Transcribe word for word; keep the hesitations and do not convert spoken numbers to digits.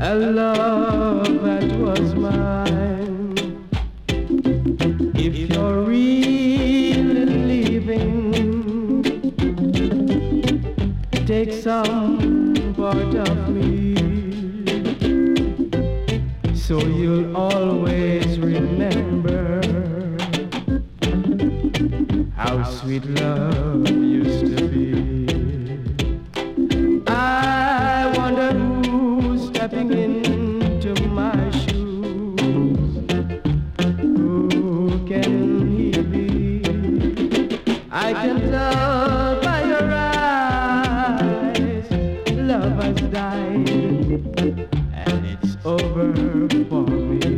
a love that was mine. If you're really leaving, take some part of me, so you'll always remember how sweet love used to be. I wonder who's stepping into my shoes. Who can he be? I can tell by your eyes, love has died, and it's over for me.